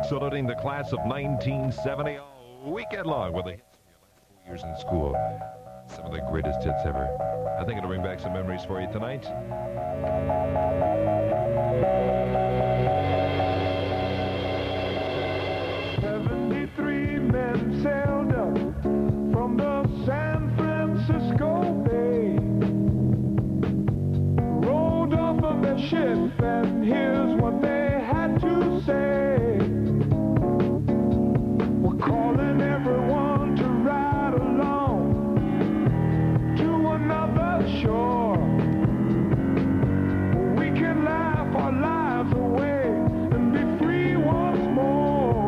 Saluting the class of 1970 all weekend long with the hits from your last 4 years in school. Some of the greatest hits ever. I think it'll bring back some memories for you tonight. Men sailed up from the San Francisco Bay, rolled off of their ship, and here's what they had to say. We're calling everyone to ride along to another shore. We can laugh our lives away and be free once more.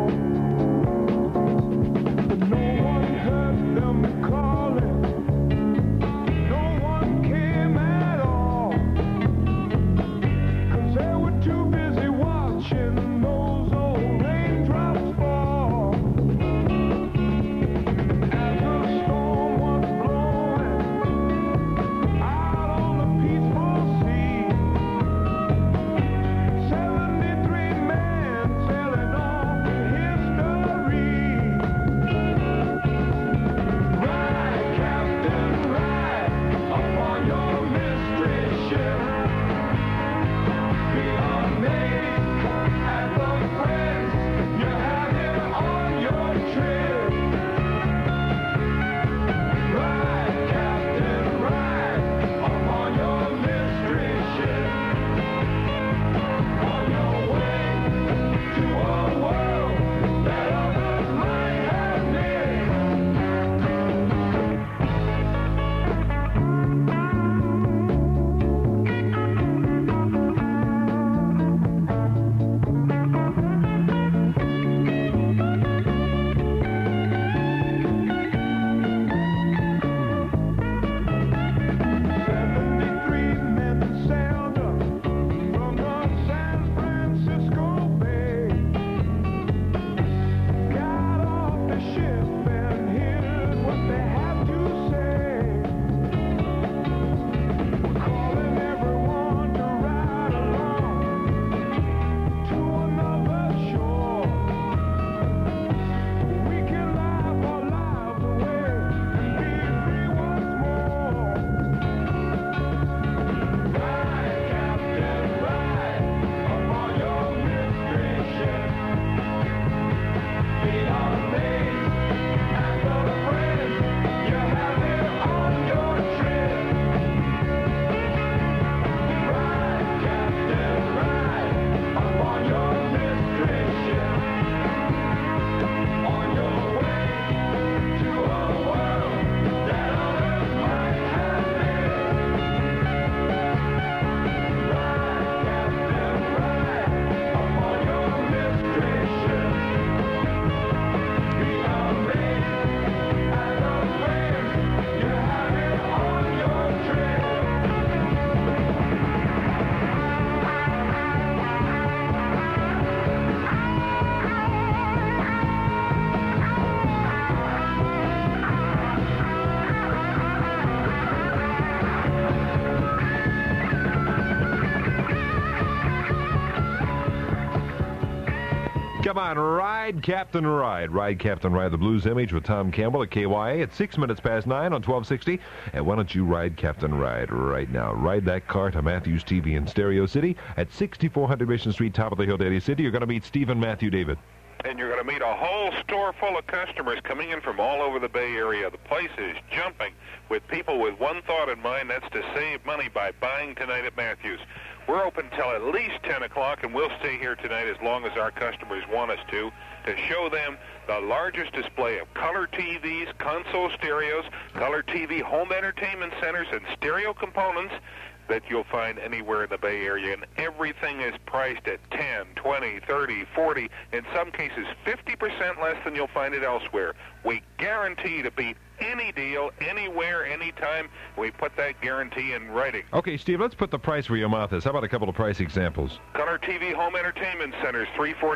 Come on, Ride, Captain Ride. Ride, Captain Ride, the blues image with Tom Campbell at KYA at 6 minutes past 9 on 1260. And why don't you ride Captain Ride right now? Ride that car to Matthews TV in Stereo City at 6400 Mission Street, top of the hill, Daly City. You're going to meet Stephen Matthew David. And you're going to meet a whole store full of customers coming in from all over the Bay Area. The place is jumping with people with one thought in mind, that's to save money by buying tonight at Matthews. We're open till at least 10 o'clock, and we'll stay here tonight as long as our customers want us to show them the largest display of color TVs, console stereos, color TV home entertainment centers, and stereo components that you'll find anywhere in the Bay Area. And everything is priced at 10, 20, 30, 40, in some cases 50% less than you'll find it elsewhere. We guarantee to beat any deal, anywhere, anytime. We put that guarantee in writing. Okay, Steve, let's put the price where your mouth is. How about a couple of price examples? Color TV home entertainment centers,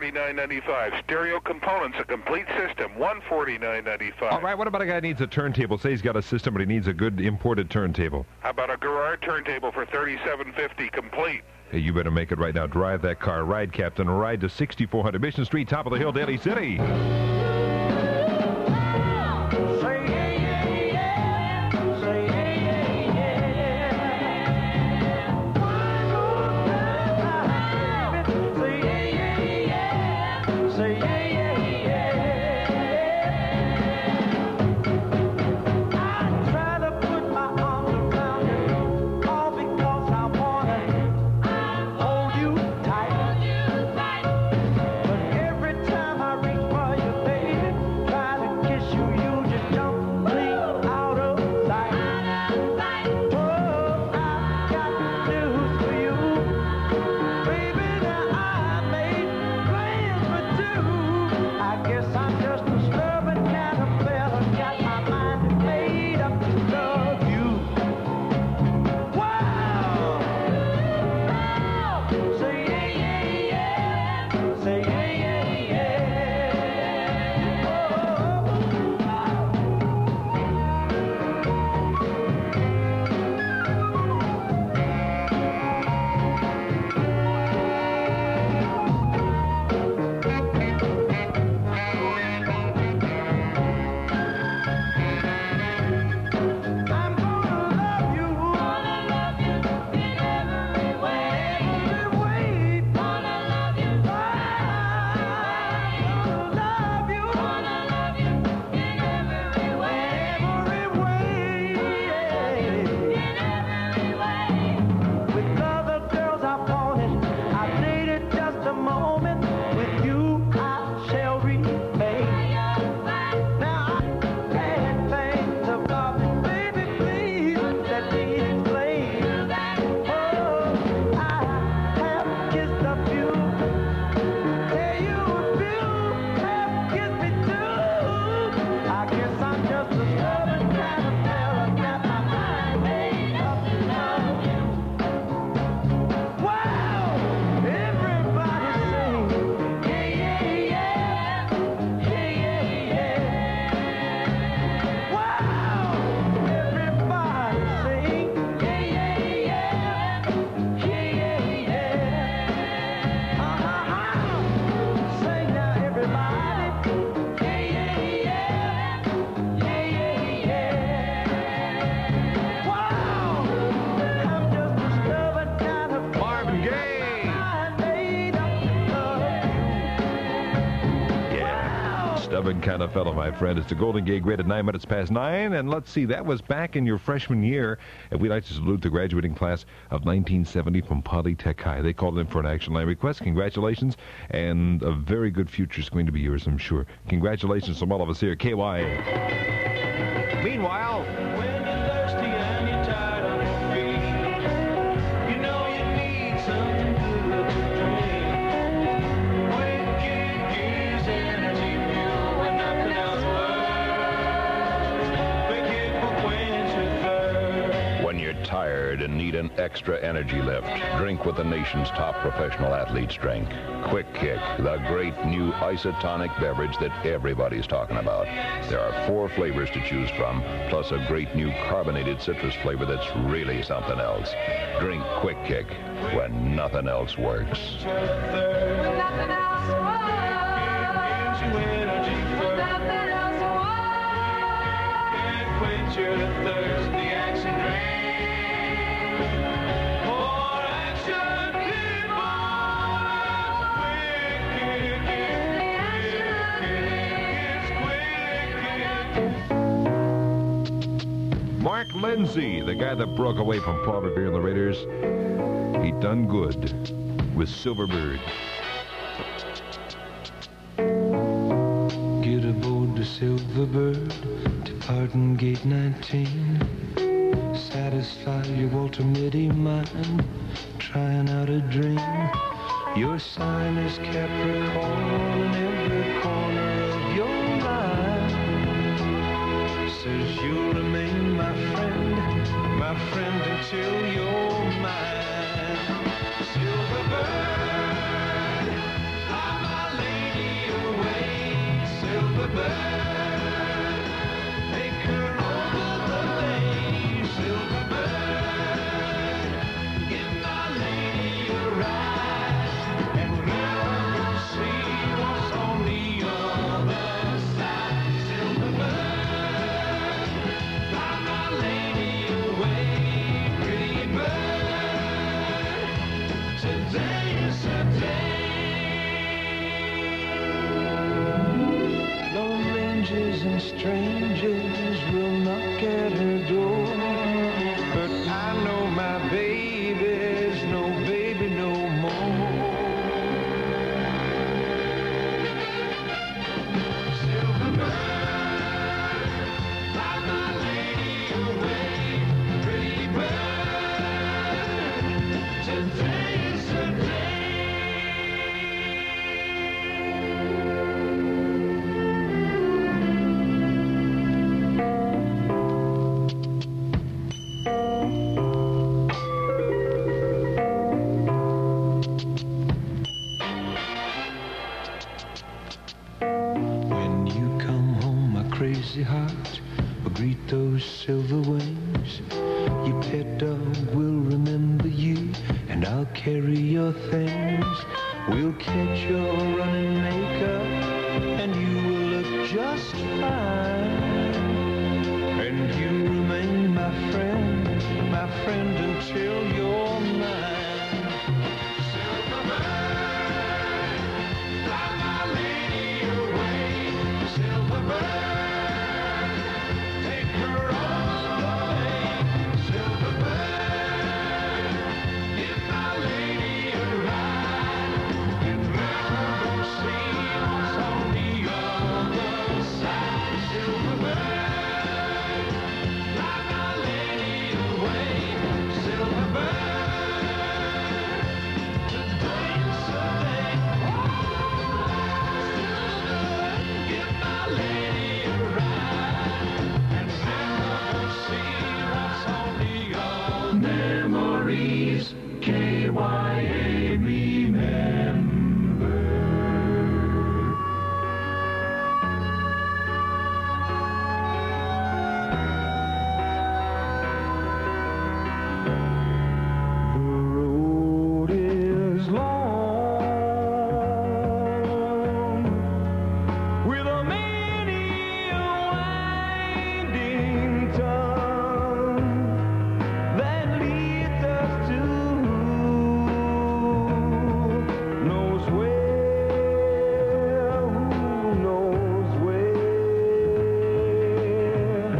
$349.95. Stereo components, a complete system, $149.95. All right, what about a guy who needs a turntable? Say he's got a system, but he needs a good imported turntable. How about a Garrard turntable for $37.50 complete? Hey, you better make it right now. Drive that car. Ride, Captain. Ride to 6400 Mission Street, top of the hill, Daly City. Stubborn kind of fellow, my friend. It's the Golden Gate Grid at 9 minutes past 9. And let's see, that was back in your freshman year. And we'd like to salute the graduating class of 1970 from Polytech High. They called in for an action line request. Congratulations. And a very good future is going to be yours, I'm sure. Congratulations from all of us here at KYA. Meanwhile, When you're thirsty and you're tired on your feet, you know you need something good to drink. Quick Kick is energy fuel when nothing else works. Quick Kick will quench your thirst. When you're tired and need an extra energy lift, drink with the nation's top professional athletes drink. Quick Kick, the great new isotonic beverage that everybody's talking about. There are 4 flavors to choose from, plus a great new carbonated citrus flavor that's really something else. Drink Quick Kick when nothing else works. When nothing else works, gives you energy first. Nothing else works, can't quench your thirst. The action drink. More action, keep on. Quick Kick, it's Quick Kick. Mark Lindsay, the guy that broke away from Paul Revere and the Raiders, he done good with Silverbird. Get aboard the Silverbird, departing gate 19. Satisfy your Walter Mitty mind, trying out a dream. Your sign is Capricorn in every corner of your mind. Says you'll remain my friend until you're mine. Silverbird, fly my lady away. Silverbird, take her over the bay. Silverbird, give my lady a things. Your pet dog will remember you, and I'll carry your things. We'll catch your running makeup, and you will look just fine. And you remain my friend until you're mine. Silver bird, fly my lady away. Silver bird, take her all the way. Silver bird, give my lady a ride, and let her go see what's on the other side. Silver bird, fly my lady away. Silver bird, today's the day. Silver bird, give my lady a ride, and let her go see what's on the other. Memories, KYA, remember. The road is long, with a many winding tongue that leads us to who knows where, who knows where.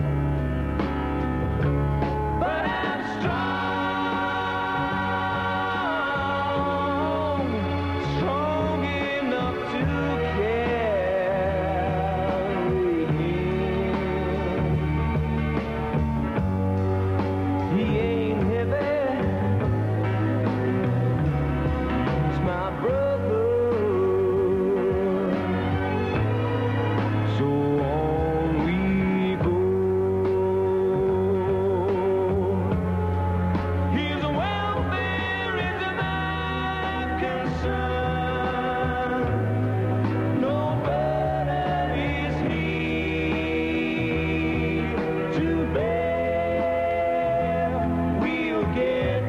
But I'm strong enough to carry him. He ain't heavy, he's my brother. So on we go. His welfare is my concern. No burden is he to bear. We'll get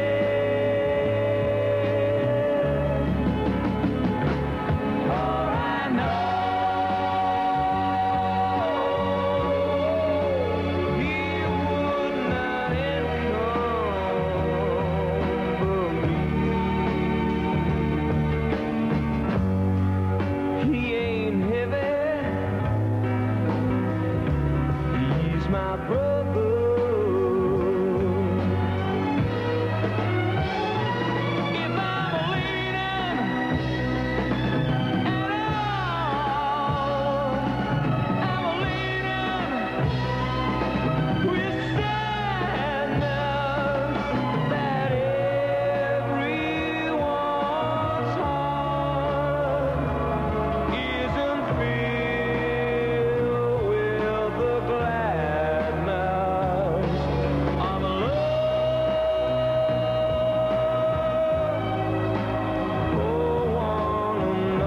there. For I know he would not encumber me. He ain't heavy, he's my brother. If I'm leaning at all, I'm leaning with sadness that everyone's heart isn't filled with the gladness of love. For one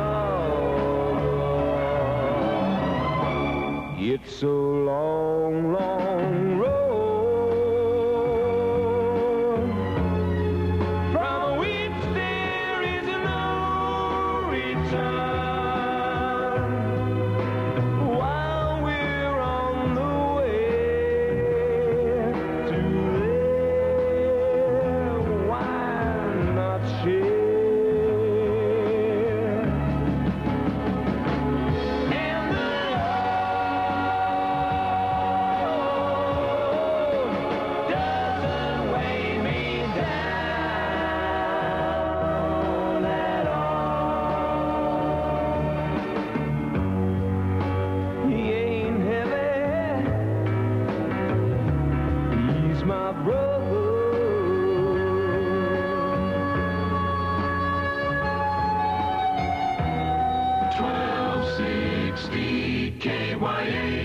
another. It's a long, long road from which there is no return. While we're on the way to there, why not share? And the road doesn't weigh me down at all. He ain't heavy, he's my brother. 1260 KYA.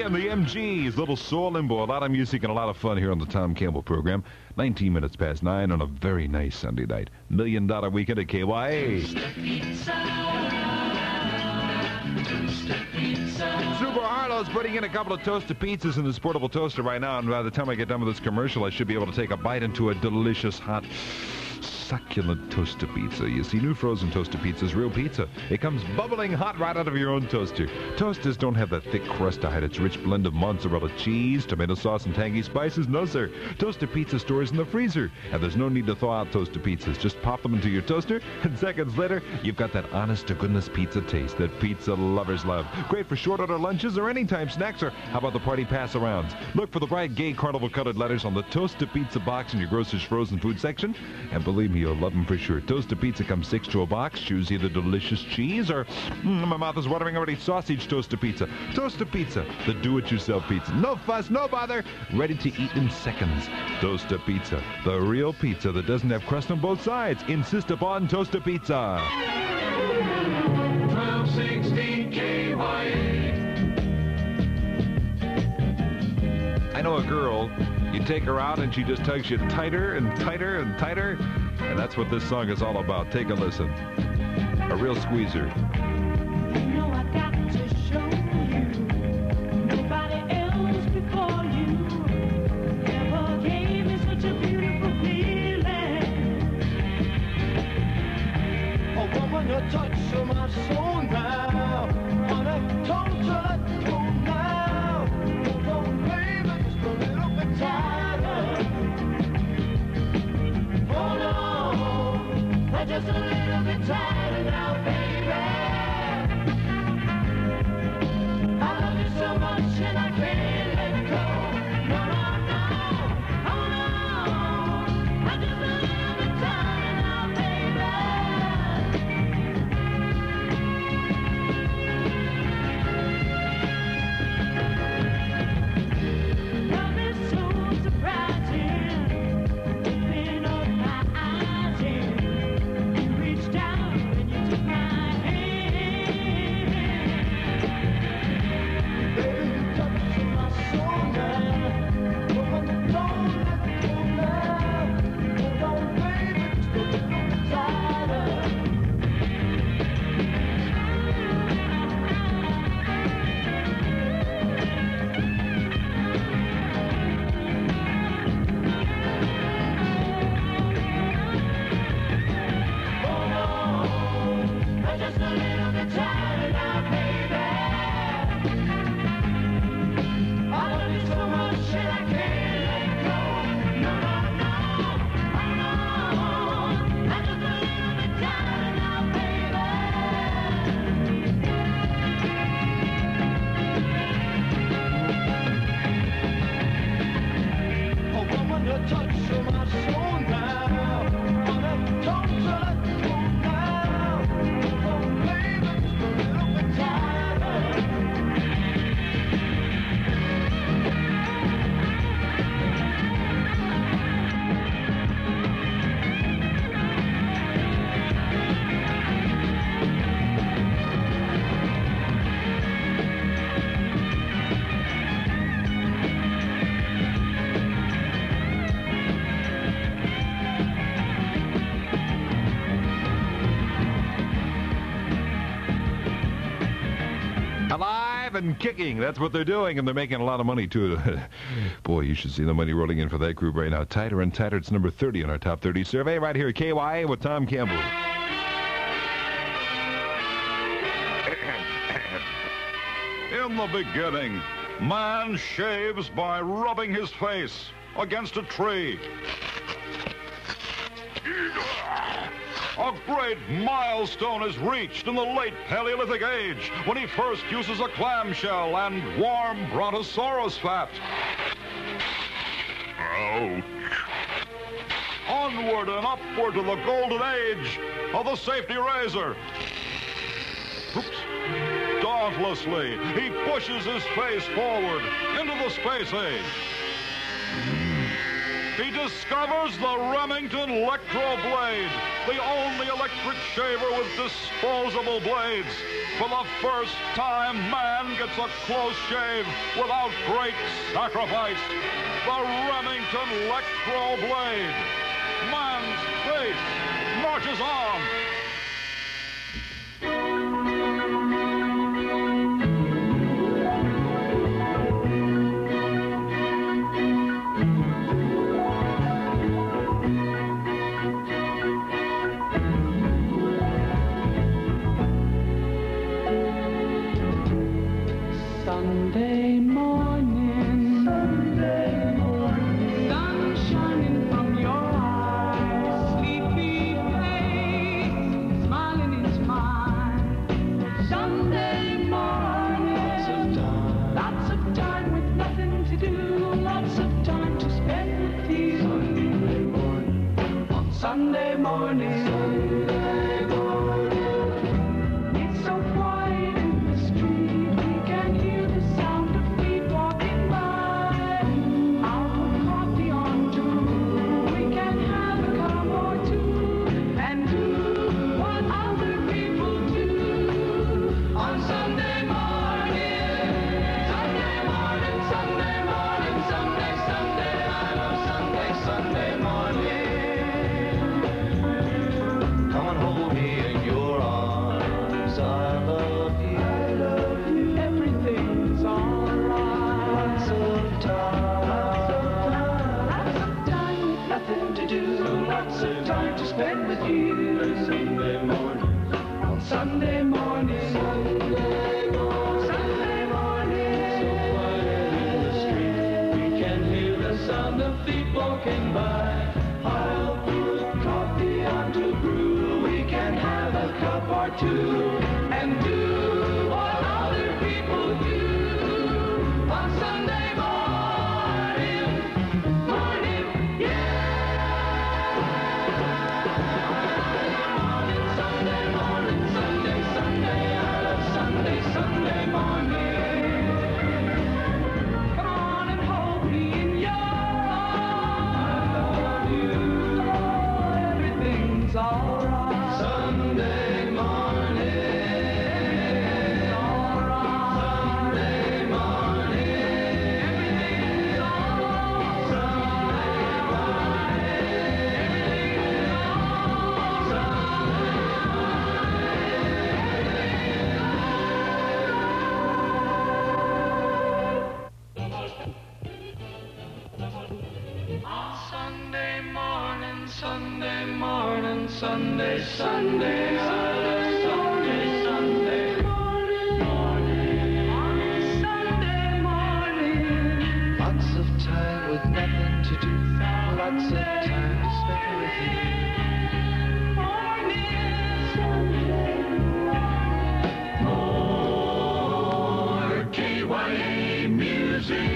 and the MGs. Little soul limbo, a lot of music and a lot of fun here on the Tom Campbell program. 19 minutes past 9 on a very nice Sunday night. $1 Million Weekend at KYA. Super Harlow's putting in a couple of toasted pizzas in this portable toaster right now, and by the time I get done with this commercial, I should be able to take a bite into a delicious, hot, succulent toasted pizza. You see, new frozen toasted pizza is real pizza. It comes bubbling hot right out of your own toaster. Toasters don't have that thick crust to hide its rich blend of mozzarella cheese, tomato sauce, and tangy spices. No, sir. Toasted pizza stores in the freezer, and there's no need to thaw out toasted pizzas. Just pop them into your toaster, and seconds later, you've got that honest-to-goodness pizza taste that pizza lovers love. Great for short-order lunches or anytime snacks, or how about the party pass-arounds? Look for the bright, gay, carnival-colored letters on the toasted pizza box in your grocer's frozen food section, and believe me, you'll love them for sure. Toasted pizza comes 6 to a box. Choose either delicious cheese or, my mouth is watering already, sausage toasted pizza. Toasted pizza, the do-it-yourself pizza. No fuss, no bother, ready to eat in seconds. Toasted pizza, the real pizza that doesn't have crust on both sides. Insist upon toasted pizza. 1260 KYA. I know a girl, you take her out and she just tugs you tighter and tighter and tighter. And that's what this song is all about. Take a listen. A real squeezer. You know I got to show you. Nobody else before you ever gave me such a beautiful feeling. A woman, a touch of my soul now. On a total go now. Oh, baby, just a little bit tighter. Hold on. Just a little bit tighter now, baby. I love you so much and I can't let go. No, no, no. Oh, no. Just a little bit tighter now, baby. Love is so surprising. Open up my eyes and you reached down and you took my hand. Baby, you touch my soul now. Woman, don't let go now. Hold on, baby, just a little bit tighter. Hold on, just a little bit tighter now, baby. I love you so much and I can't let go. No, no, no. Oh, no. Just a little bit tighter now, baby. A woman, a touch of my soul now. On a total go now. Oh, baby, just a little bit tighter. Alive and kicking. That's what they're doing, and they're making a lot of money, too. Boy, you should see the money rolling in for that group right now. Tighter and tighter. It's number 30 on our top 30 survey right here at KYA with Tom Campbell. In the beginning, man shaves by rubbing his face against a tree. A great milestone is reached in the late Paleolithic age when he first uses a clamshell and warm brontosaurus fat. Ouch. Onward and upward to the golden age of the safety razor. Oops. Dauntlessly, he pushes his face forward into the space age. he discovers the Remington Electro Blade, the only electric shaver with disposable blades. For the first time, man gets a close shave without great sacrifice. The Remington Electro Blade. Man's face marches on. Sunday morning, sun shining from your eyes, sleepy face, smiling into mine. Sunday morning, lots of time with nothing to do, lots of time to spend with you. Sunday morning, on Sunday morning. It's so quiet in the street, we can hear the sound of feet walking by. I'll put coffee on too, we can have a cup or two, and do what other people do on Sunday morning. Sunday morning, Sunday morning, Sunday, Sunday, I love Sunday, Sunday morning. Come and hold me in your arms, I love you. I love you. Everything's alright. Lots of time. Lots of time with nothing to do. Lots of time to spend with you. Sunday morning. On Sunday morning. Sunday morning. Sunday morning. So quiet in the street, we can hear the sound of feet walking by. I'll put coffee on to brew. We can have a cup or two and do what other people do on Sunday morning. Morning, yeah. Sunday morning, Sunday, Sunday, I love Sunday, Sunday morning. Come on and hold me in your arms. I love you. Oh, everything's alright. Sunday morning. Alright. Sunday morning. Everything's alright. Sunday morning. Everything's alright. Sunday morning, Sunday morning, Sunday, Sunday, I love Sunday, Sunday morning, morning, on Sunday morning. Lots of time with nothing to do, lots of time to spend with you. Morning, Sunday morning. More KYA music.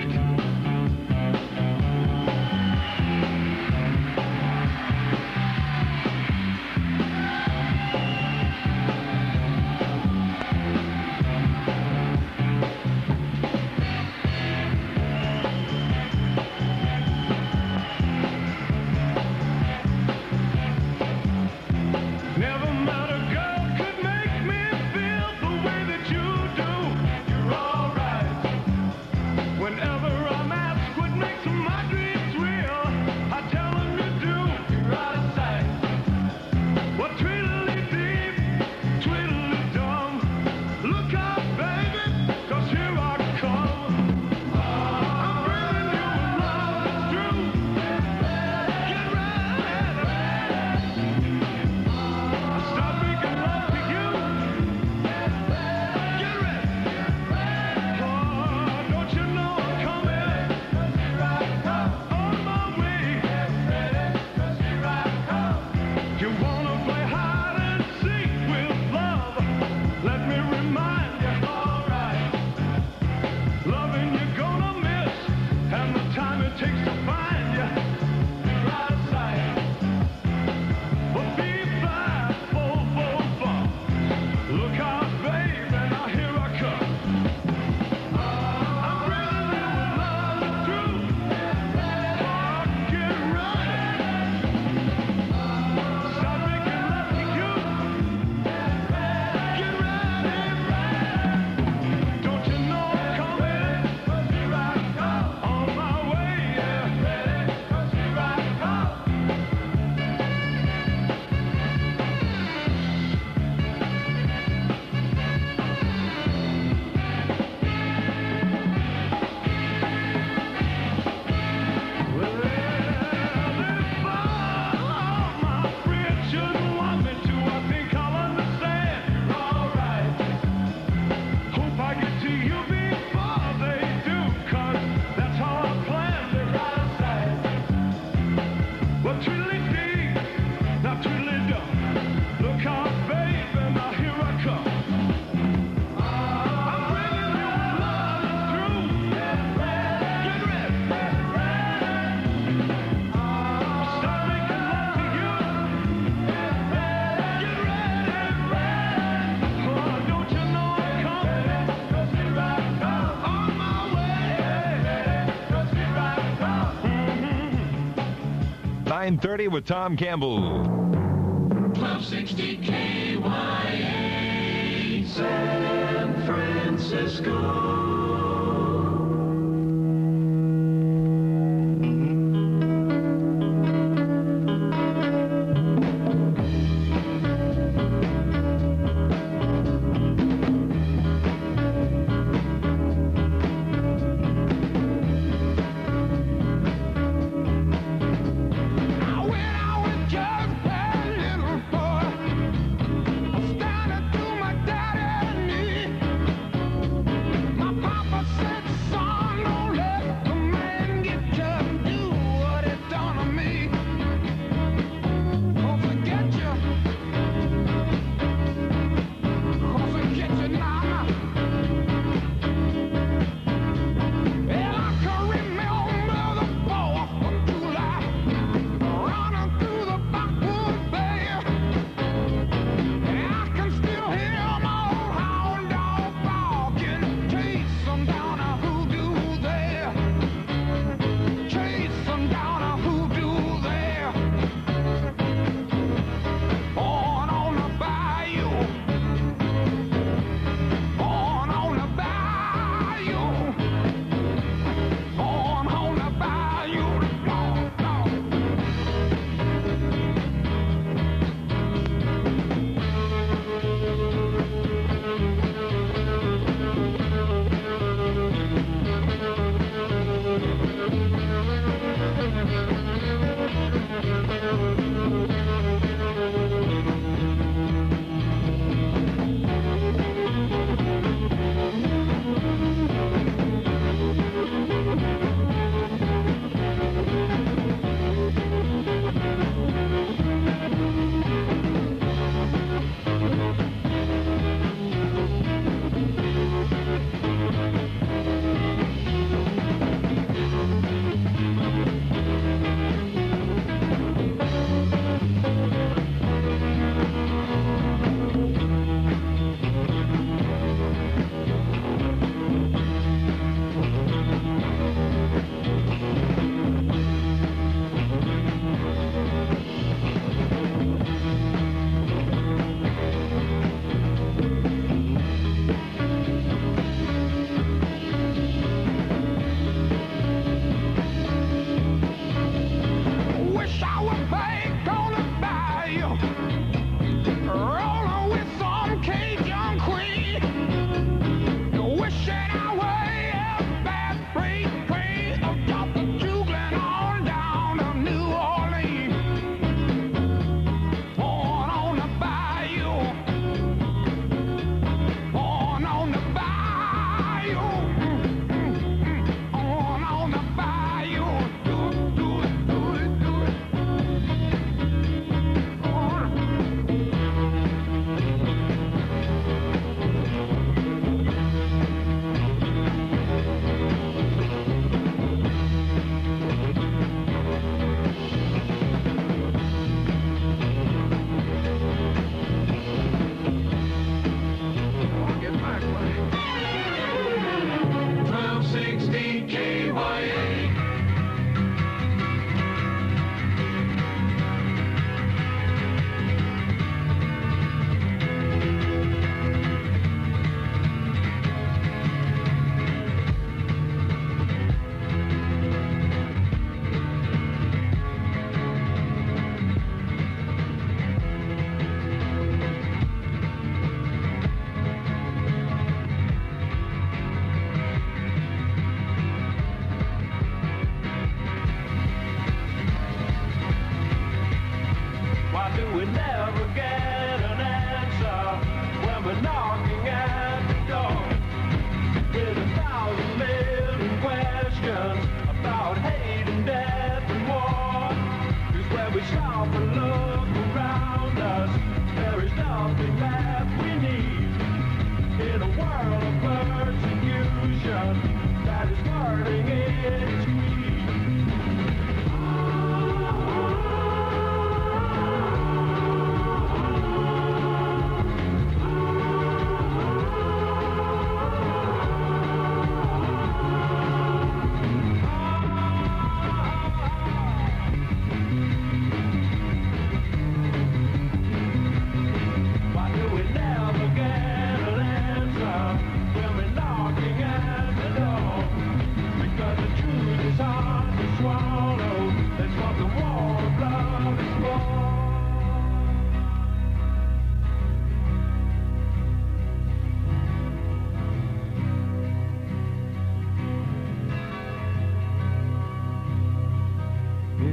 Never met a girl could make me feel the way that you do. You're alright. Whenever 9:30 with Tom Campbell. 1260 KYA, San Francisco. My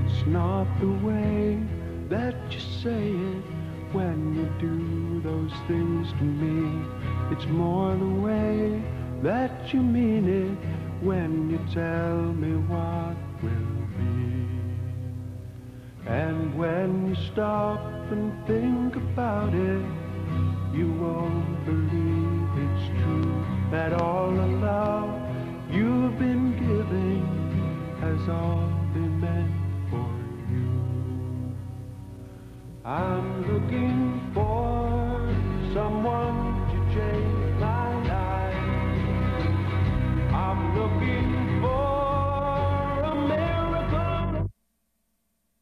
It's not the way that you say it when you do those things to me. It's more the way that you mean it when you tell me what will be. And when you stop and think about it, you won't believe it's true that all